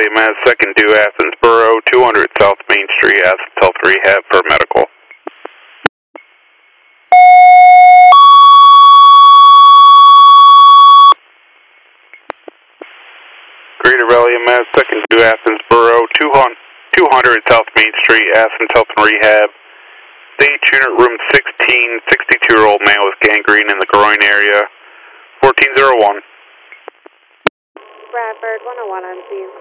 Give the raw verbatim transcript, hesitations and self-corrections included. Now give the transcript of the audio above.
Valley Med, second due Athens Borough, two hundred South Main Street, Athens Health Rehab for medical. Greater Valley Med, second due Athens Borough, two hundred South Main Street, Athens Health and Rehab. Stage unit room sixteen, sixty-two-year-old man with gangrene in the groin area, fourteen oh one. Bradford, one oh one on scene.